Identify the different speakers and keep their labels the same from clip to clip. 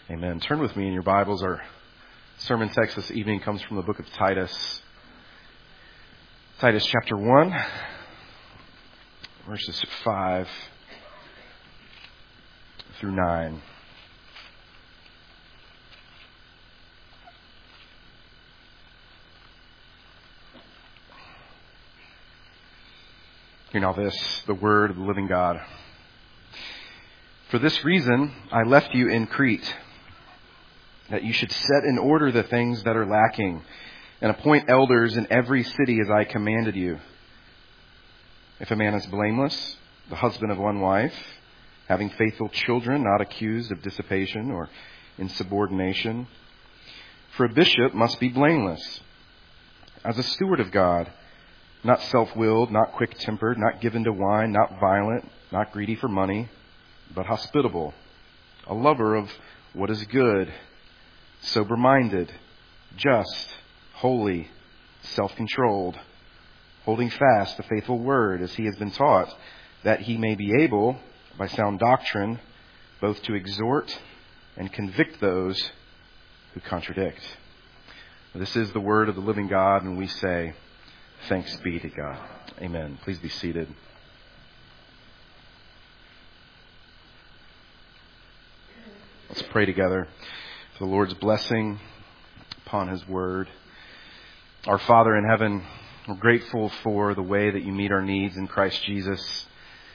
Speaker 1: Amen. Turn with me in your Bibles. Our sermon text this evening comes from the book of Titus. Titus chapter 1, verses 5 through 9. Hear now this, the word of the living God. For this reason I left you in Crete, that you should set in order the things that are lacking, and appoint elders in every city as I commanded you. If a man is blameless, the husband of one wife, having faithful children, not accused of dissipation or insubordination. For a bishop must be blameless, as a steward of God, not self-willed, not quick-tempered, not given to wine, not violent, not greedy for money, but hospitable, a lover of what is good, sober-minded, just, holy, self-controlled, holding fast the faithful word as he has been taught, that he may be able, by sound doctrine, both to exhort and convict those who contradict. This is the word of the living God, and we say, thanks be to God. Amen. Please be seated. Let's pray together for the Lord's blessing upon His word. Our Father in heaven, we're grateful for the way that you meet our needs in Christ Jesus.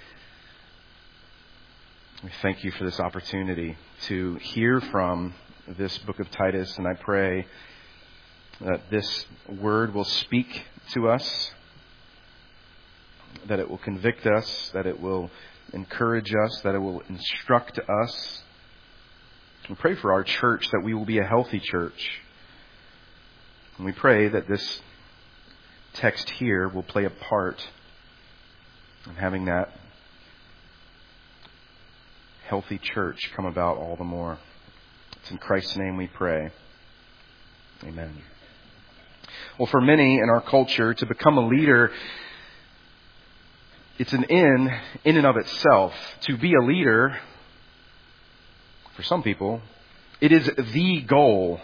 Speaker 1: We thank you for this opportunity to hear from this book of Titus, and I pray that this word will speak to us, that it will convict us, that it will encourage us, that it will instruct us. We pray for our church that we will be a healthy church. And we pray that this text here will play a part in having that healthy church come about all the more. It's in Christ's name we pray. Amen. Well, for many in our culture, to become a leader, it's an in and of itself. To be a leader, for some people, it is the goal.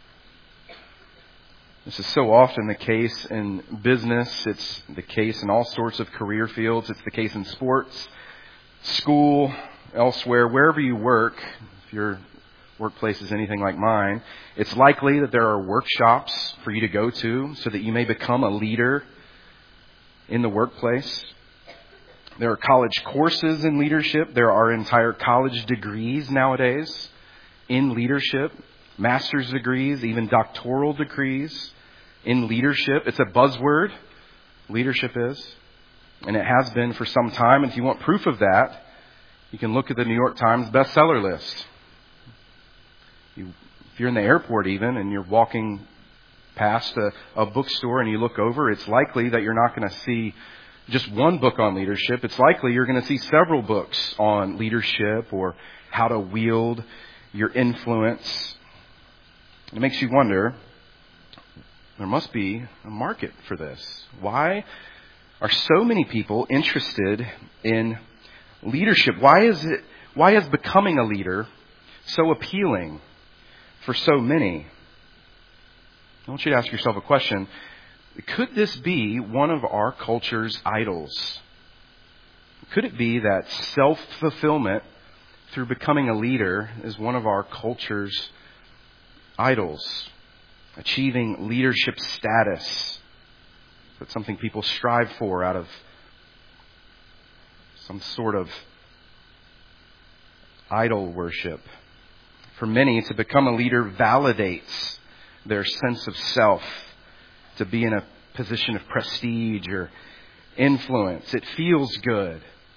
Speaker 1: This is so often the case in business. It's the case in all sorts of career fields. It's the case in sports, school, elsewhere, wherever you work. If your workplace is anything like mine, it's likely that there are workshops for you to go to so that you may become a leader in the workplace. There are college courses in leadership. There are entire college degrees nowadays in leadership, master's degrees, even doctoral degrees in leadership. It's a buzzword, leadership is, and it has been for some time. And if you want proof of that, you can look at the New York Times bestseller list. If you're in the airport even and you're walking past a bookstore and you look over, it's likely that you're not going to see just one book on leadership. It's likely you're going to see several books on leadership or how to wield your influence. It makes you wonder, there must be a market for this. Why are so many people interested in leadership? Why is becoming a leader so appealing for so many? I want you to ask yourself a question. Could this be one of our culture's idols? Could it be that self-fulfillment through becoming a leader is one of our culture's idols? Achieving leadership status. That's something people strive for out of some sort of idol worship. For many, to become a leader validates their sense of self, to be in a position of prestige or influence. It feels good.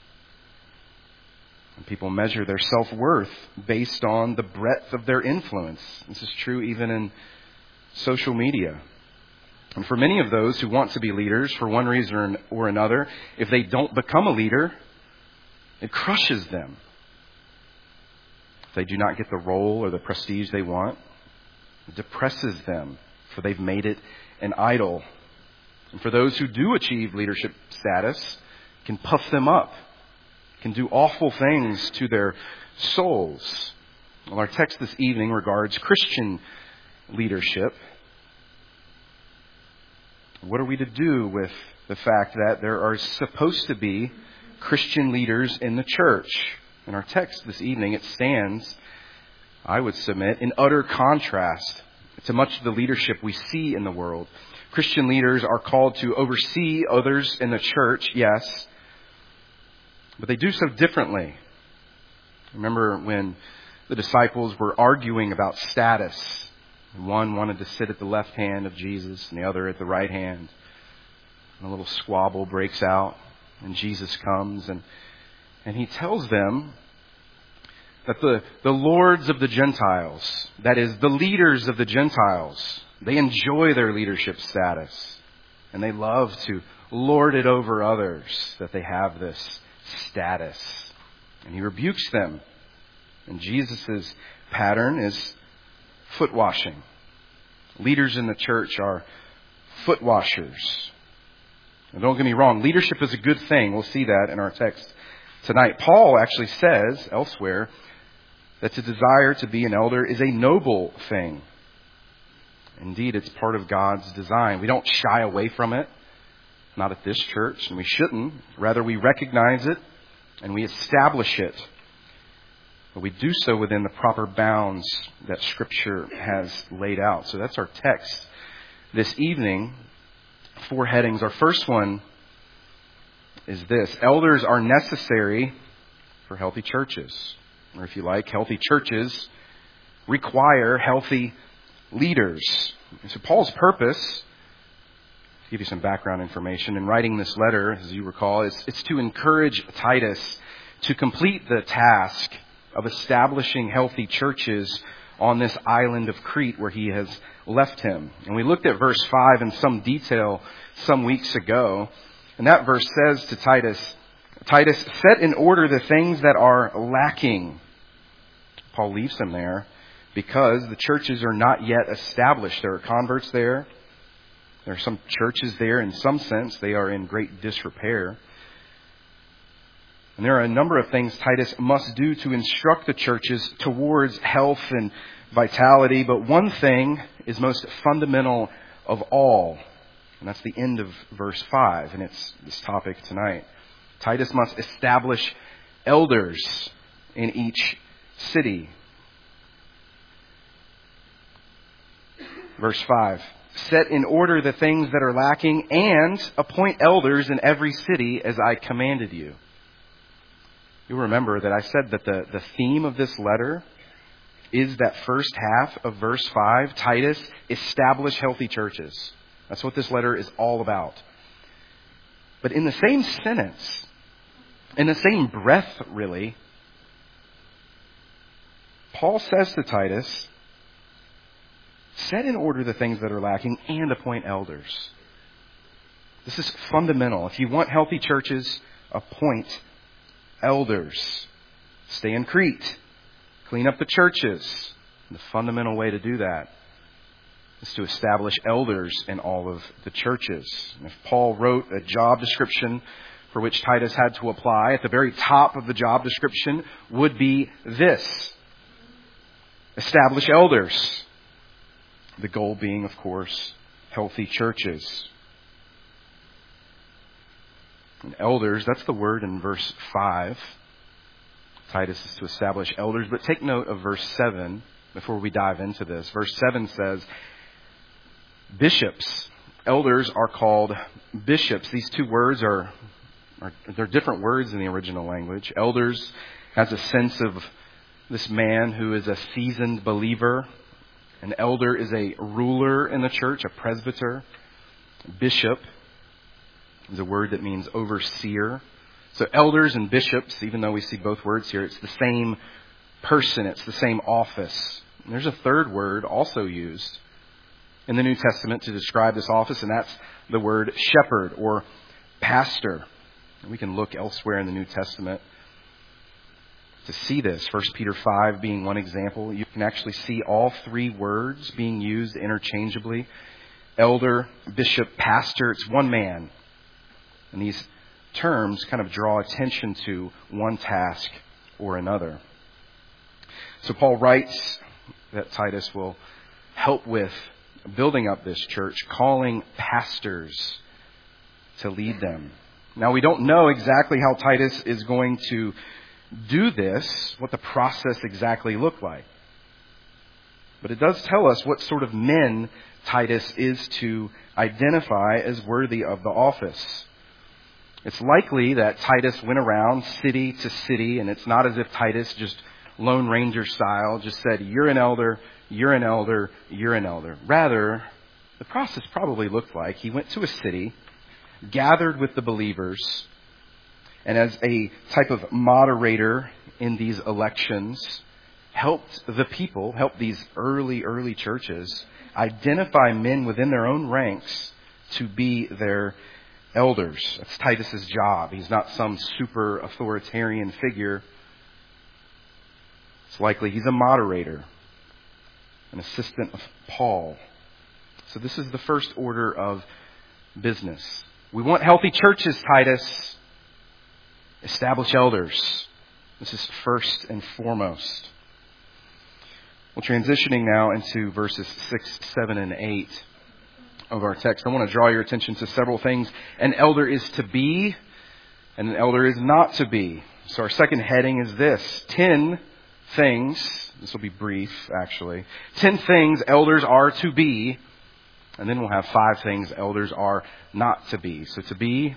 Speaker 1: And people measure their self-worth based on the breadth of their influence. This is true even in social media. And for many of those who want to be leaders for one reason or another, if they don't become a leader, it crushes them. If they do not get the role or the prestige they want, it depresses them, for they've made it an idol. And for those who do achieve leadership status, it can puff them up, can do awful things to their souls. Well, our text this evening regards Christian leadership. What are we to do with the fact that there are supposed to be Christian leaders in the church? In our text this evening, it stands, I would submit, in utter contrast to much of the leadership we see in the world. Christian leaders are called to oversee others in the church, yes, but they do so differently. Remember when the disciples were arguing about status. One wanted to sit at the left hand of Jesus and the other at the right hand. And a little squabble breaks out and Jesus comes and he tells them that the lords of the Gentiles, that is, the leaders of the Gentiles, they enjoy their leadership status. And they love to lord it over others, that they have this status. And he rebukes them. And Jesus' pattern is foot washing. Leaders in the church are foot washers. And don't get me wrong, leadership is a good thing. We'll see that in our text tonight. Paul actually says elsewhere that to desire to be an elder is a noble thing. Indeed, it's part of God's design. We don't shy away from it. Not at this church, and we shouldn't. Rather, we recognize it and we establish it. But we do so within the proper bounds that Scripture has laid out. So that's our text this evening. 4 headings. Our first one is this: elders are necessary for healthy churches. Or if you like, healthy churches require healthy leaders. And so Paul's purpose, to give you some background information, in writing this letter, as you recall, it's to encourage Titus to complete the task of establishing healthy churches on this island of Crete where he has left him. And we looked at verse 5 in some detail some weeks ago. And that verse says to Titus, set in order the things that are lacking. Paul leaves them there because the churches are not yet established. There are converts there. There are some churches there in some sense. They are in great disrepair. And there are a number of things Titus must do to instruct the churches towards health and vitality. But one thing is most fundamental of all. And that's the end of verse 5. And it's this topic tonight. Titus must establish elders in each city. Verse 5. Set in order the things that are lacking and appoint elders in every city as I commanded you. You'll remember that I said that the theme of this letter is that first half of verse 5, Titus, establish healthy churches. That's what this letter is all about. But in the same sentence, in the same breath, really, Paul says to Titus, set in order the things that are lacking and appoint elders. This is fundamental. If you want healthy churches, appoint elders. Stay in Crete. Clean up the churches. The fundamental way to do that is to establish elders in all of the churches. And if Paul wrote a job description for which Titus had to apply, at the very top of the job description would be this: establish elders. The goal being, of course, healthy churches. And elders, that's the word in verse 5. Titus is to establish elders. But take note of verse 7 before we dive into this. Verse 7 says, bishops. Elders are called bishops. These two words they're different words in the original language. Elders has a sense of this man who is a seasoned believer. An elder is a ruler in the church, a presbyter. Bishop is a word that means overseer. So elders and bishops, even though we see both words here, it's the same person. It's the same office. And there's a third word also used in the New Testament to describe this office, and that's the word shepherd or pastor. And we can look elsewhere in the New Testament to see this. 1 Peter 5 being one example. You can actually see all three words being used interchangeably. Elder, bishop, pastor. It's one man. And these terms kind of draw attention to one task or another. So Paul writes that Titus will help with building up this church, calling pastors to lead them. Now, we don't know exactly how Titus is going to do this, what the process exactly looked like. But it does tell us what sort of men Titus is to identify as worthy of the office. It's likely that Titus went around city to city, and it's not as if Titus just Lone Ranger style just said, you're an elder, you're an elder, you're an elder. Rather, the process probably looked like he went to a city, gathered with the believers, and as a type of moderator in these elections, helped the people, helped these early churches identify men within their own ranks to be their elders. That's Titus's job. He's not some super authoritarian figure. It's likely he's a moderator, an assistant of Paul. So this is the first order of business. We want healthy churches, Titus. Establish elders. This is first and foremost. Well, transitioning now into verses 6, 7, and 8 of our text, I want to draw your attention to several things. An elder is to be, and an elder is not to be. So our second heading is this: 10 things. This will be brief, actually. 10 things elders are to be, and then we'll have 5 things elders are not to be. So to be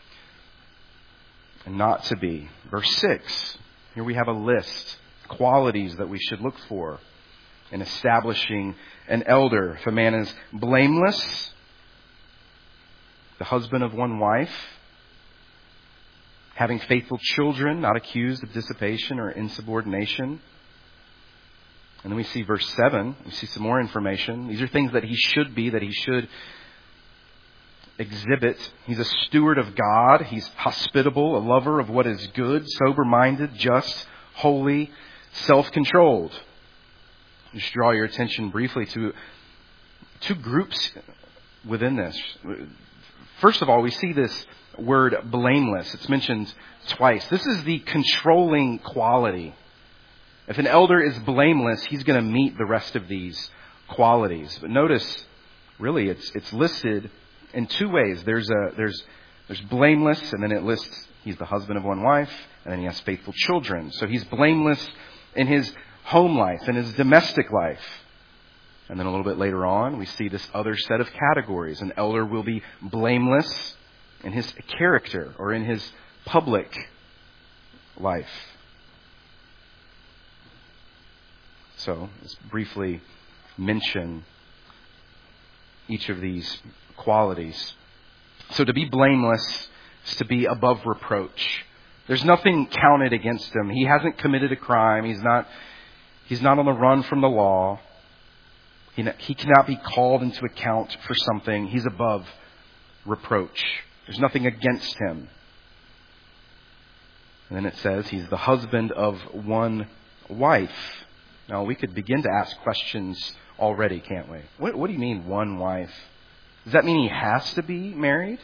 Speaker 1: and not to be. Verse 6, here we have a list, qualities that we should look for in establishing an elder. If a man is blameless, the husband of one wife, having faithful children, not accused of dissipation or insubordination. And then we see verse 7, we see some more information. These are things that he should be, that he should exhibit. He's a steward of God. He's hospitable, a lover of what is good, sober-minded, just, holy, self-controlled. Just draw your attention briefly to 2 groups within this. First of all, we see this word blameless. It's mentioned twice. This is the controlling quality. If an elder is blameless, he's going to meet the rest of these qualities. But notice, really, it's listed in 2 ways. There's blameless, and then it lists he's the husband of one wife, and then he has faithful children. So he's blameless in his home life, in his domestic life. And then a little bit later on, we see this other set of categories. An elder will be blameless in his character or in his public life. So let's briefly mention each of these qualities. So to be blameless is to be above reproach. There's nothing counted against him. He hasn't committed a crime. He's not on the run from the law. He cannot be called into account for something. He's above reproach. There's nothing against him. And then it says he's the husband of one wife. Now, we could begin to ask questions already, can't we? What do you mean, one wife? Does that mean he has to be married?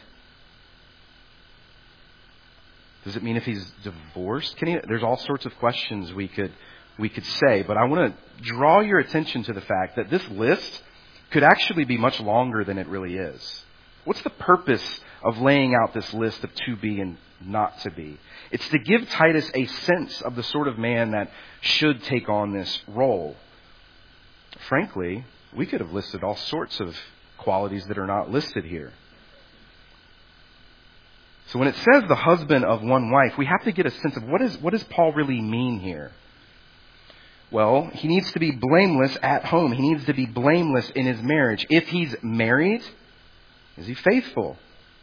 Speaker 1: Does it mean if he's divorced? There's all sorts of questions we could say, but I want to draw your attention to the fact that this list could actually be much longer than it really is. What's the purpose of laying out this list of to be and not to be? It's to give Titus a sense of the sort of man that should take on this role. Frankly, we could have listed all sorts of qualities that are not listed here. So when it says the husband of one wife, we have to get a sense of what does Paul really mean here? Well, he needs to be blameless at home. He needs to be blameless in his marriage. If he's married, is he faithful?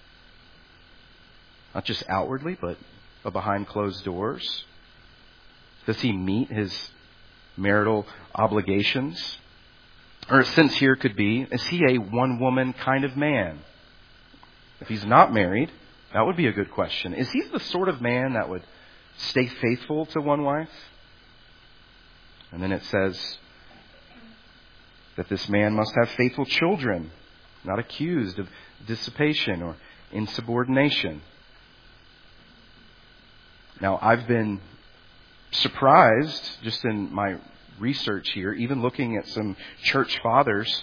Speaker 1: Not just outwardly, but behind closed doors. Does he meet his marital obligations? Or a sense here could be, is he a one-woman kind of man? If he's not married, that would be a good question. Is he the sort of man that would stay faithful to one wife? And then it says that this man must have faithful children, not accused of dissipation or insubordination. Now, I've been surprised, just in my research here, even looking at some church fathers,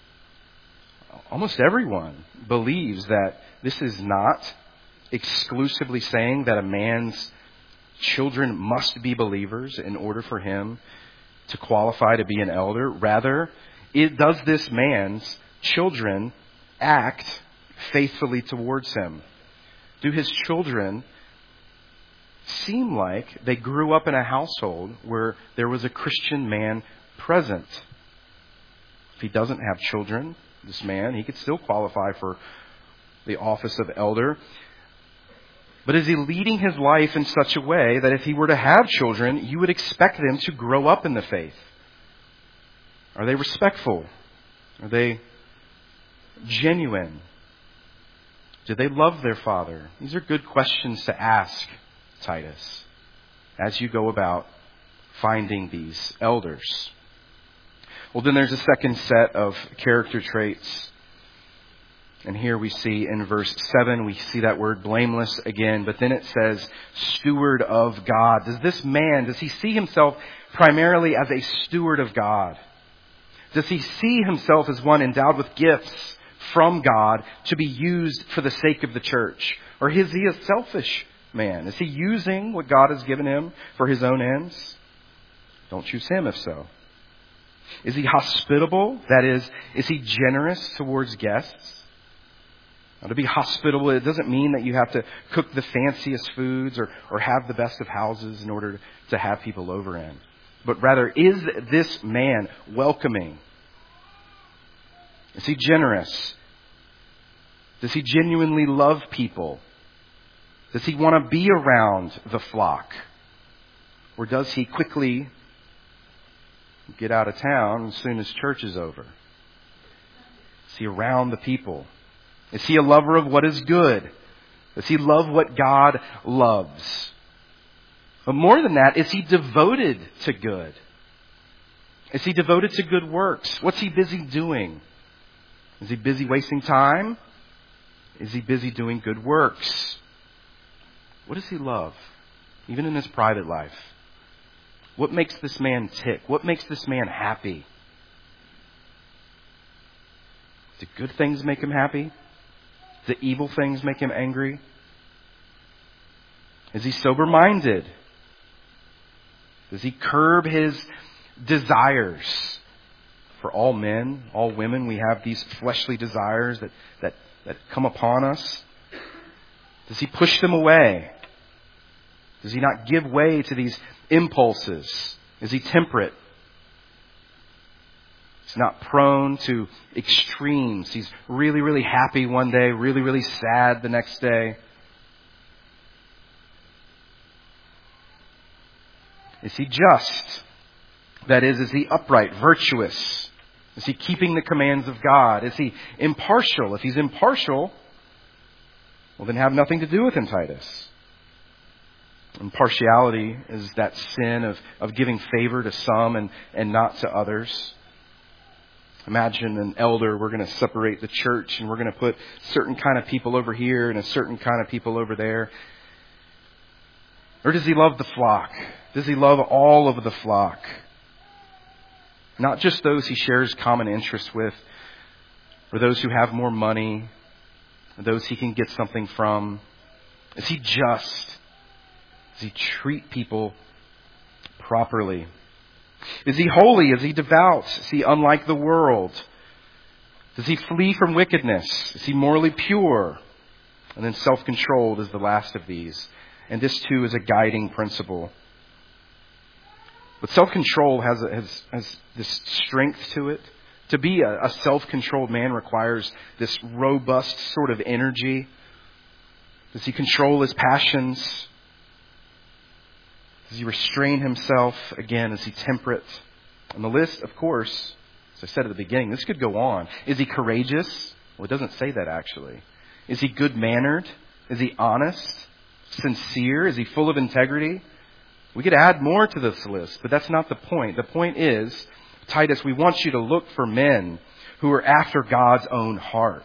Speaker 1: almost everyone believes that this is not exclusively saying that a man's children must be believers in order for him to qualify to be an elder. Rather, does this man's children act faithfully towards him? Do his children seem like they grew up in a household where there was a Christian man present? If he doesn't have children, this man, he could still qualify for the office of elder. But is he leading his life in such a way that if he were to have children, you would expect them to grow up in the faith? Are they respectful? Are they genuine? Do they love their father? These are good questions to ask, Titus, as you go about finding these elders. Well, then there's a second set of character traits. And here we see in verse 7, we see that word blameless again, but then it says steward of God. Does he see himself primarily as a steward of God? Does he see himself as one endowed with gifts from God to be used for the sake of the church? Or is he a selfish man? Is he using what God has given him for his own ends? Don't choose him if so. Is he hospitable? That is he generous towards guests? Now, to be hospitable, it doesn't mean that you have to cook the fanciest foods or have the best of houses in order to have people over in. But rather, is this man welcoming? Is he generous? Does he genuinely love people? Does he want to be around the flock? Or does he quickly get out of town as soon as church is over? Is he around the people? Is he a lover of what is good? Does he love what God loves? But more than that, is he devoted to good? Is he devoted to good works? What's he busy doing? Is he busy wasting time? Is he busy doing good works? What does he love, even in his private life? What makes this man tick? What makes this man happy? Do good things make him happy? Do evil things make him angry? Is he sober-minded? Does he curb his desires? For all men, all women, we have these fleshly desires that come upon us. Does he push them away? Does he not give way to these impulses? Is he temperate? He's not prone to extremes. He's really, really happy one day, really, really sad the next day. Is he just? That is he upright, virtuous? Is he keeping the commands of God? Is he impartial? If he's impartial, well, then have nothing to do with him, Titus. Impartiality is that sin of giving favor to some and not to others. Imagine an elder, we're going to separate the church and we're going to put certain kind of people over here and a certain kind of people over there. Or does he love the flock? Does he love all of the flock? Not just those he shares common interests with, or those who have more money, or those he can get something from. Is he just? Does he treat people properly? Is he holy? Is he devout? Is he unlike the world? Does he flee from wickedness? Is he morally pure? And then self-controlled is the last of these. And this too is a guiding principle. But self-control has this strength to it. To be a self-controlled man requires this robust sort of energy. Does he control his passions? Does he restrain himself? Again, is he temperate? And the list, of course, as I said at the beginning, this could go on. Is he courageous? Well, it doesn't say that actually. Is he good-mannered? Is he honest? Sincere? Is he full of integrity? We could add more to this list, but that's not the point. The point is, Titus, we want you to look for men who are after God's own heart.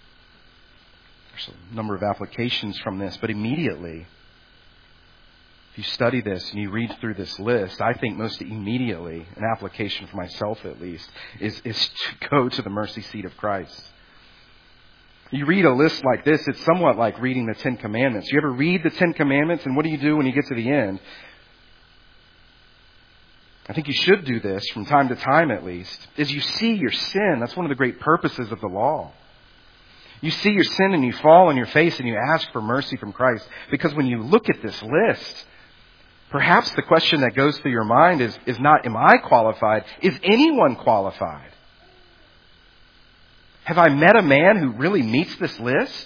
Speaker 1: There's a number of applications from this, but immediately, If you study this and you read through this list, I think most immediately, an application for myself at least, is to go to the mercy seat of Christ. You read a list like this, it's somewhat like reading the Ten Commandments. You ever read the Ten Commandments, and what do you do when you get to the end? I think you should do this from time to time at least, is you see your sin. That's one of the great purposes of the law. You see your sin and you fall on your face and you ask for mercy from Christ. Because when you look at this list, perhaps the question that goes through your mind is not, am I qualified? Is anyone qualified? Have I met a man who really meets this list?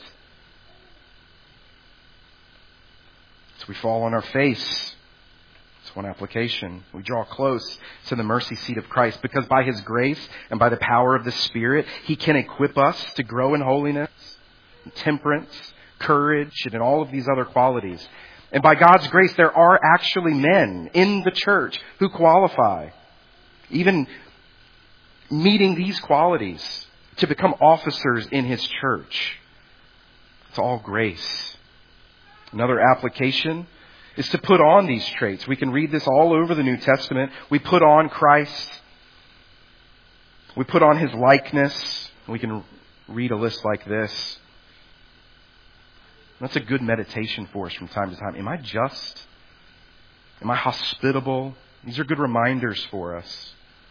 Speaker 1: So we fall on our face. It's one application. We draw close to the mercy seat of Christ because by His grace and by the power of the Spirit, He can equip us to grow in holiness, temperance, courage, and in all of these other qualities. And by God's grace, there are actually men in the church who qualify, even meeting these qualities, to become officers in His church. It's all grace. Another application is to put on these traits. We can read this all over the New Testament. We put on Christ. We put on His likeness. We can read a list like this. That's a good meditation for us from time to time. Am I just? Am I hospitable? These are good reminders for us.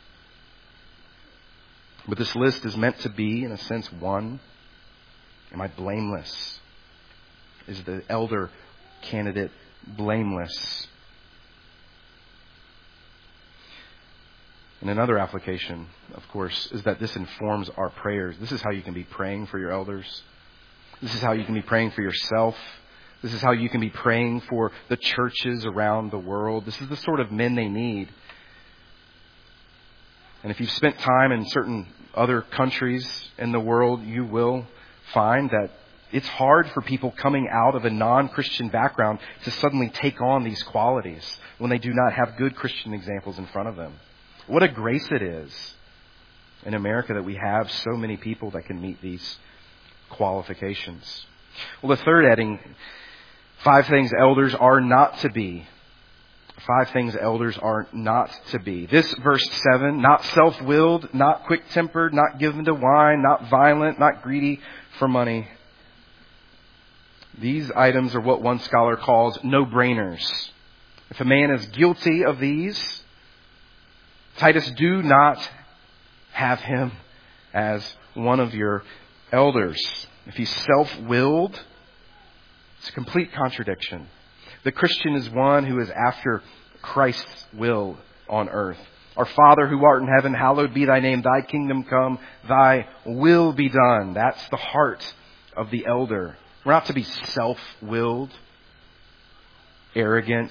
Speaker 1: But this list is meant to be, in a sense, one. Am I blameless? Is the elder candidate blameless? And another application, of course, is that this informs our prayers. This is how you can be praying for your elders. This is how you can be praying for yourself. This is how you can be praying for the churches around the world. This is the sort of men they need. And if you've spent time in certain other countries in the world, you will find that it's hard for people coming out of a non-Christian background to suddenly take on these qualities when they do not have good Christian examples in front of them. What a grace it is in America that we have so many people that can meet these qualifications. Well, the third heading, 5 things elders are not to be. 5 things elders are not to be. This verse 7, not self-willed, not quick-tempered, not given to wine, not violent, not greedy for money. These items are what one scholar calls no-brainers. If a man is guilty of these, Titus, do not have him as one of your elders. If he's self-willed, it's a complete contradiction. The Christian is one who is after Christ's will on earth. Our Father who art in heaven, hallowed be thy name. Thy kingdom come, thy will be done. That's the heart of the elder. We're not to be self-willed, arrogant,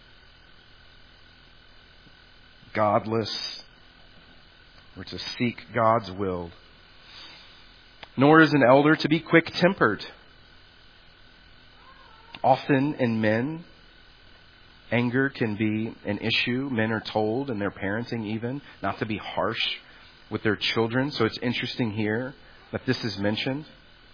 Speaker 1: godless. We're to seek God's will. Nor is an elder to be quick-tempered. Often in men, anger can be an issue. Men are told in their parenting even not to be harsh with their children. So it's interesting here that this is mentioned.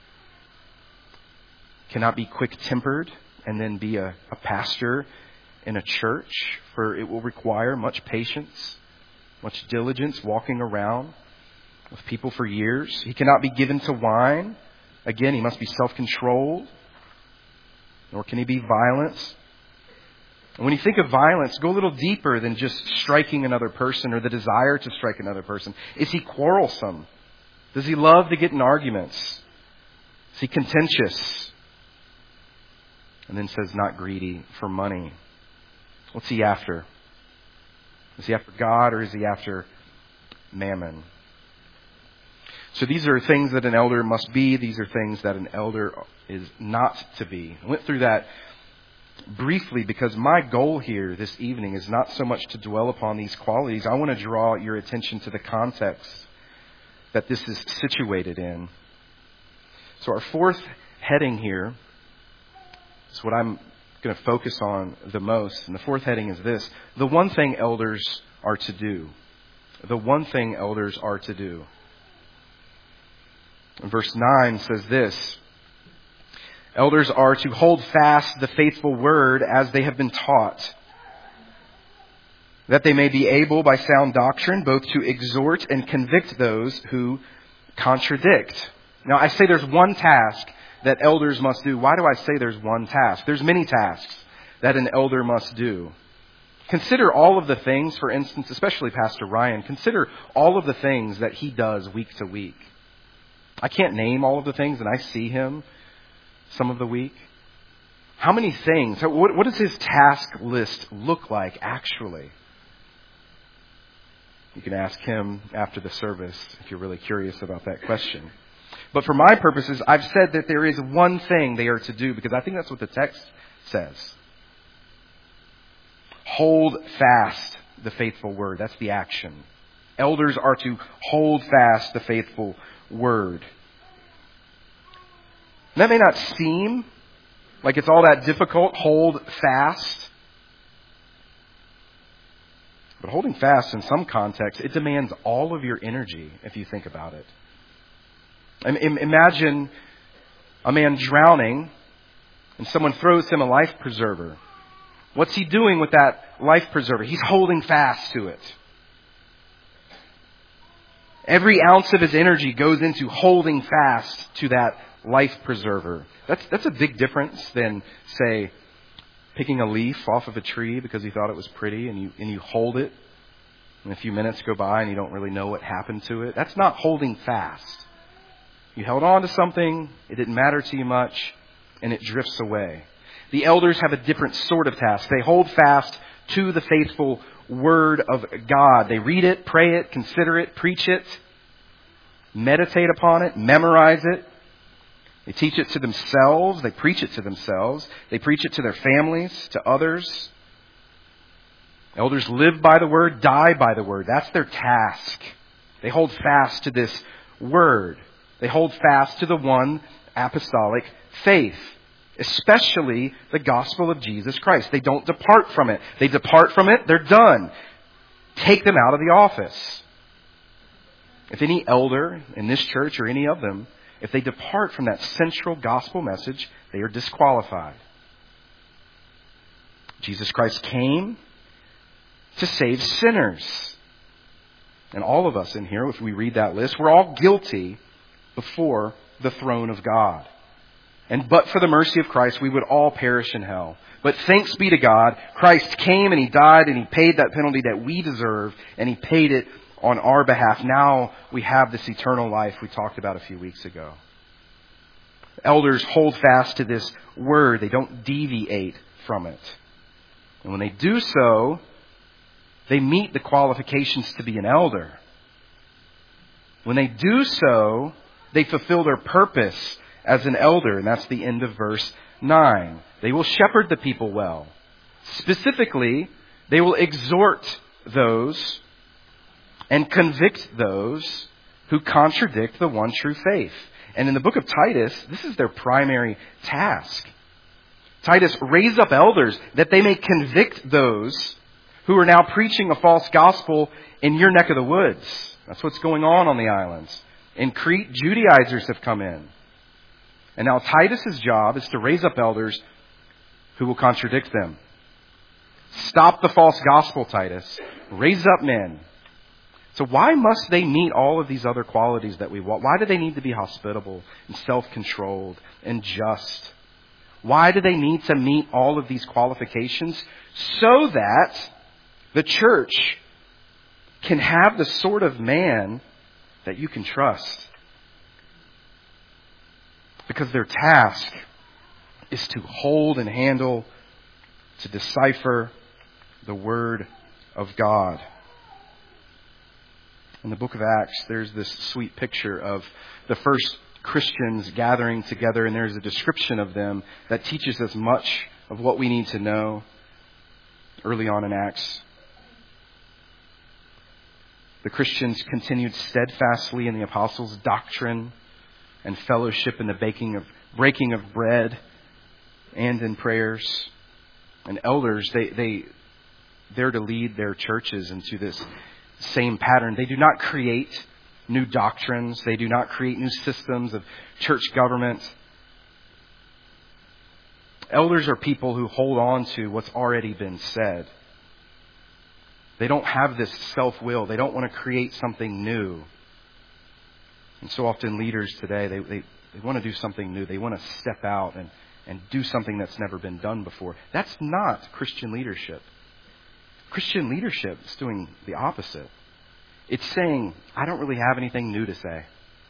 Speaker 1: Cannot be quick-tempered and then be a pastor in a church, for it will require much patience, much diligence, walking around with people for years. He cannot be given to wine. Again, he must be self-controlled. Nor can he be violent. And when you think of violence, go a little deeper than just striking another person or the desire to strike another person. Is he quarrelsome? Does he love to get in arguments? Is he contentious? And then says not greedy for money. What's he after? Is he after God or is he after mammon? So these are things that an elder must be. These are things that an elder is not to be. I went through that briefly because my goal here this evening is not so much to dwell upon these qualities. I want to draw your attention to the context that this is situated in. So our fourth heading here is what I'm going to focus on the most. And the fourth heading is this: the one thing elders are to do. The one thing elders are to do. And verse 9 says this: Elders are to hold fast the faithful word as they have been taught, that they may be able by sound doctrine both to exhort and convict those who contradict. Now, I say there's one task that elders must do. Why do I say there's one task? There's many tasks that an elder must do. Consider all of the things, for instance, especially Pastor Ryan, consider all of the things that he does week to week. I can't name all of the things, and I see him some of the week. How many things? What does his task list look like, actually? You can ask him after the service if you're really curious about that question. But for my purposes, I've said that there is one thing they are to do, because I think that's what the text says. Hold fast the faithful word. That's the action. Elders are to hold fast the faithful word. And that may not seem like it's all that difficult. Hold fast. But holding fast in some contexts, it demands all of your energy if you think about it. Imagine a man drowning and someone throws him a life preserver. What's he doing with that life preserver? He's holding fast to it. Every ounce of his energy goes into holding fast to that life preserver. That's a big difference than, say, picking a leaf off of a tree because you thought it was pretty and you hold it, and a few minutes go by and you don't really know what happened to it. That's not holding fast. You held on to something, it didn't matter to you much, and it drifts away. The elders have a different sort of task. They hold fast to the faithful Word of God. They read it, pray it, consider it, preach it, meditate upon it, memorize it. They teach it to themselves. They preach it to themselves. They preach it to their families, to others. Elders live by the Word, die by the Word. That's their task. They hold fast to this Word. They hold fast to the one apostolic faith, especially the gospel of Jesus Christ. They don't depart from it. They depart from it, they're done. Take them out of the office. If any elder in this church or any of them, if they depart from that central gospel message, they are disqualified. Jesus Christ came to save sinners. And all of us in here, if we read that list, we're all guilty before the throne of God. And but for the mercy of Christ, we would all perish in hell. But thanks be to God, Christ came and He died and He paid that penalty that we deserve, and He paid it on our behalf. Now we have this eternal life we talked about a few weeks ago. Elders hold fast to this word. They don't deviate from it. And when they do so, they meet the qualifications to be an elder. When they do so, they fulfill their purpose as an elder, and that's the end of verse 9. They will shepherd the people well. Specifically, they will exhort those and convict those who contradict the one true faith. And in the book of Titus, this is their primary task. Titus, raise up elders that they may convict those who are now preaching a false gospel in your neck of the woods. That's what's going on the islands. In Crete, Judaizers have come in. And now Titus's job is to raise up elders who will contradict them. Stop the false gospel, Titus. Raise up men. So why must they meet all of these other qualities that we want? Why do they need to be hospitable and self-controlled and just? Why do they need to meet all of these qualifications? So that the church can have the sort of man that you can trust. Because their task is to hold and handle, to decipher the Word of God. In the book of Acts, there's this sweet picture of the first Christians gathering together, and there's a description of them that teaches us much of what we need to know early on in Acts. The Christians continued steadfastly in the apostles' doctrine and fellowship in the breaking of bread and in prayers. And elders, they're to lead their churches into this same pattern. They do not create new doctrines. They do not create new systems of church government. Elders are people who hold on to what's already been said. They don't have this self-will. They don't want to create something new. And so often leaders today, they want to do something new. They want to step out and do something that's never been done before. That's not Christian leadership. Christian leadership is doing the opposite. It's saying, I don't really have anything new to say.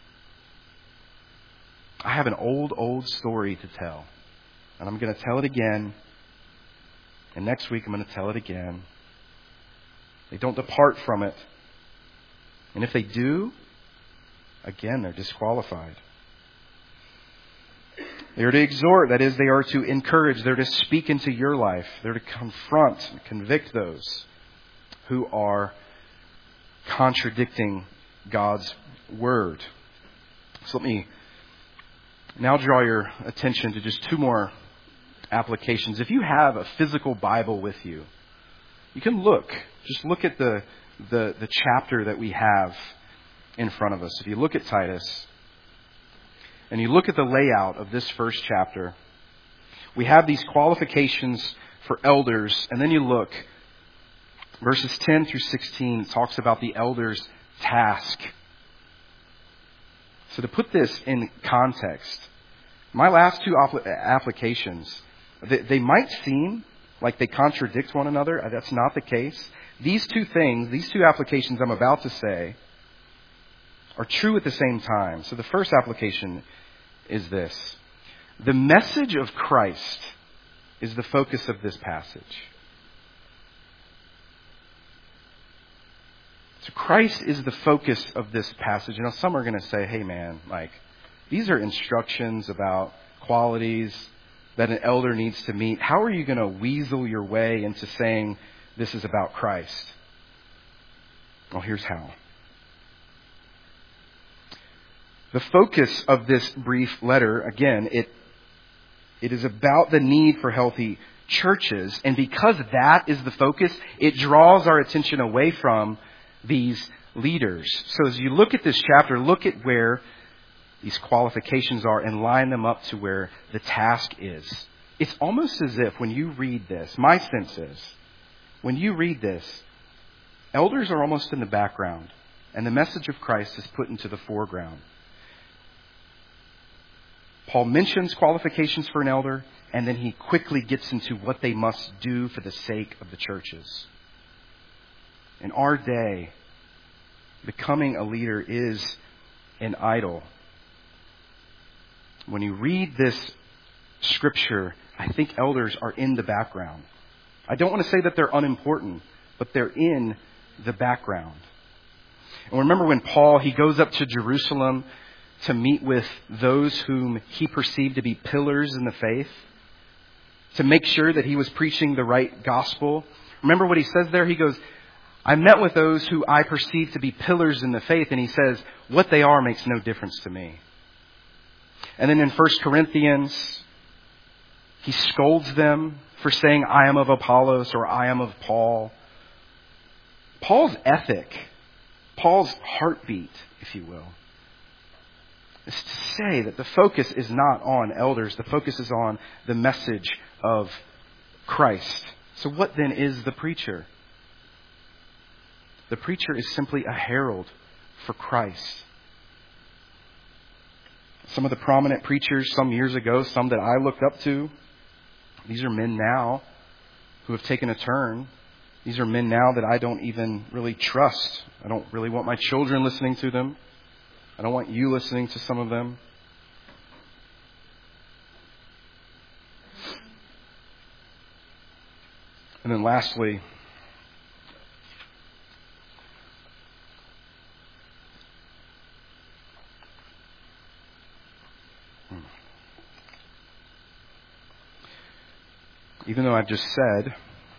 Speaker 1: I have an old story to tell. And I'm going to tell it again. And next week I'm going to tell it again. They don't depart from it. And if they do, again, they're disqualified. They are to exhort, that is, they are to encourage, they're to speak into your life. They're to confront and convict those who are contradicting God's word. So let me now draw your attention to just two more applications. If you have a physical Bible with you, you can just look at the chapter that we have in front of us. If you look at Titus, and you look at the layout of this first chapter, we have these qualifications for elders, and then you look, verses 10 through 16 talks about the elder's task. So to put this in context, my last two applications, they might seem like they contradict one another. That's not the case. These two applications I'm about to say, are true at the same time. So the first application is this. The message of Christ is the focus of this passage. So Christ is the focus of this passage. You know, some are going to say, hey man, these are instructions about qualities that an elder needs to meet. How are you going to weasel your way into saying this is about Christ? Well, here's how. The focus of this brief letter, again, it is about the need for healthy churches. And because that is the focus, it draws our attention away from these leaders. So as you look at this chapter, look at where these qualifications are and line them up to where the task is. It's almost as if when you read this, my sense is, when you read this, elders are almost in the background and the message of Christ is put into the foreground. Paul mentions qualifications for an elder, and then he quickly gets into what they must do for the sake of the churches. In our day, becoming a leader is an idol. When you read this scripture, I think elders are in the background. I don't want to say that they're unimportant, but they're in the background. And remember when Paul, he goes up to Jerusalem to meet with those whom he perceived to be pillars in the faith, to make sure that he was preaching the right gospel. Remember what he says there? He goes, I met with those who I perceive to be pillars in the faith. And he says, what they are makes no difference to me. And then in 1 Corinthians, he scolds them for saying, I am of Apollos or I am of Paul. Paul's ethic, Paul's heartbeat, if you will, is to say that the focus is not on elders. The focus is on the message of Christ. So what then is the preacher? The preacher is simply a herald for Christ. Some of the prominent preachers some years ago, some that I looked up to, these are men now who have taken a turn. These are men now that I don't even really trust. I don't really want my children listening to them. I don't want you listening to some of them. And then lastly, even though I've just said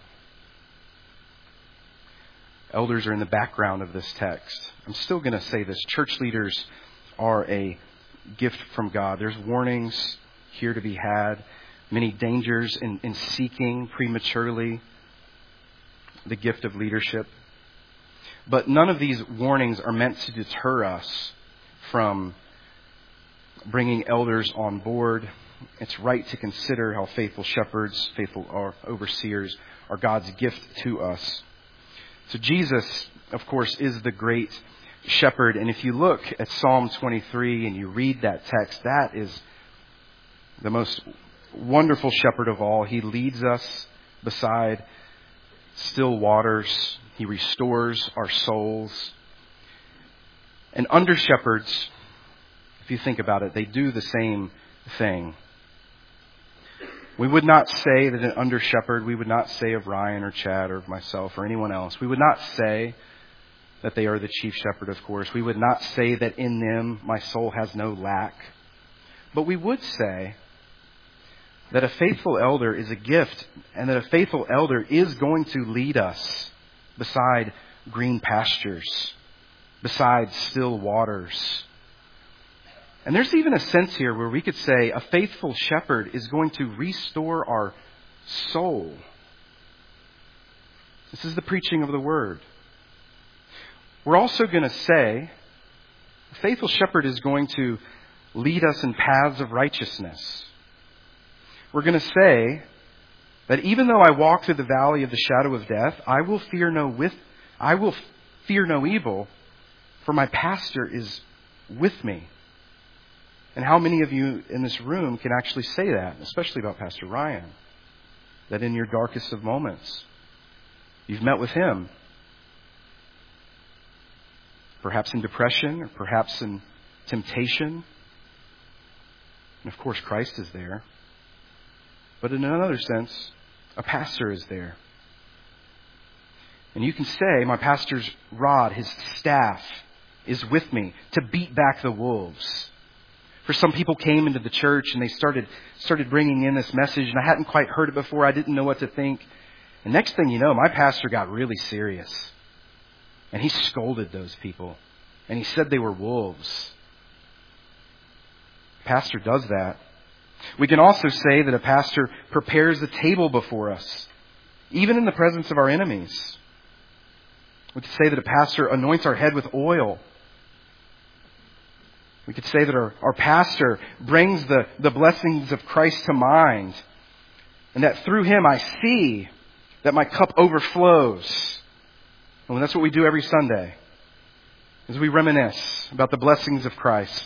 Speaker 1: elders are in the background of this text, I'm still going to say this. Church leaders are a gift from God. There's warnings here to be had, many dangers in seeking prematurely the gift of leadership. But none of these warnings are meant to deter us from bringing elders on board it's right to consider how faithful shepherds, faithful overseers are God's gift to us. So Jesus, of course, is the great shepherd. And if you look at Psalm 23 and you read that text, that is the most wonderful shepherd of all. He leads us beside still waters. He restores our souls. And under shepherds, if you think about it, they do the same thing. We would not say that an under shepherd, we would not say of Ryan or Chad or of myself or anyone else, we would not say that they are the chief shepherd, of course. We would not say that in them my soul has no lack. But we would say that a faithful elder is a gift, and that a faithful elder is going to lead us beside green pastures, beside still waters. And there's even a sense here where we could say a faithful shepherd is going to restore our soul. This is the preaching of the word. We're also going to say a faithful shepherd is going to lead us in paths of righteousness. We're going to say that even though I walk through the valley of the shadow of death, I will fear no evil, for my pastor is with me. And how many of you in this room can actually say that, especially about Pastor Ryan, that in your darkest of moments, you've met with him, perhaps in depression or perhaps in temptation. And of course, Christ is there. But in another sense, a pastor is there. And you can say, my pastor's rod, his staff, is with me to beat back the wolves. For some people came into the church and they started bringing in this message, and I hadn't quite heard it before. I didn't know what to think. And next thing you know, my pastor got really serious. And he scolded those people. And he said they were wolves. Pastor does that. We can also say that a pastor prepares the table before us, even in the presence of our enemies. We could say that a pastor anoints our head with oil. We could say that our pastor brings the blessings of Christ to mind, and that through him I see that my cup overflows. And that's what we do every Sunday, as we reminisce about the blessings of Christ.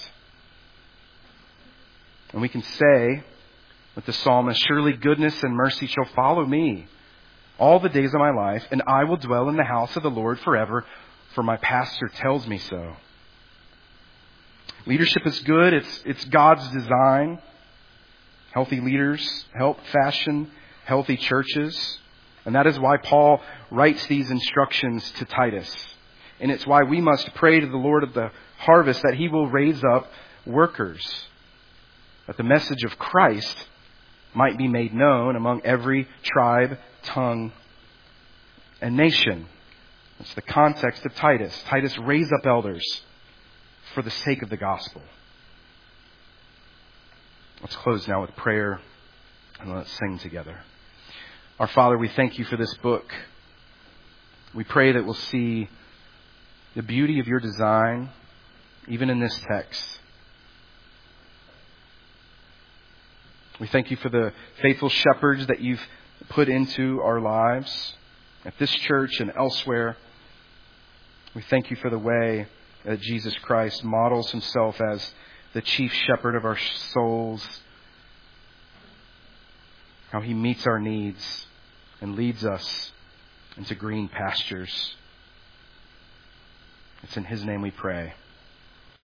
Speaker 1: And we can say with the psalmist, surely goodness and mercy shall follow me all the days of my life, and I will dwell in the house of the Lord forever, for my pastor tells me so. Leadership is good. It's God's design. Healthy leaders help fashion healthy churches. And that is why Paul writes these instructions to Titus. And it's why we must pray to the Lord of the harvest that he will raise up workers, that the message of Christ might be made known among every tribe, tongue, and nation. That's the context of Titus. Titus, raise up elders for the sake of the gospel. Let's close now with prayer and let's sing together. Our Father, we thank you for this book. We pray that we'll see the beauty of your design, even in this text. We thank you for the faithful shepherds that you've put into our lives at this church and elsewhere. We thank you for the way that Jesus Christ models himself as the chief shepherd of our souls, how he meets our needs and leads us into green pastures. It's in his name we pray.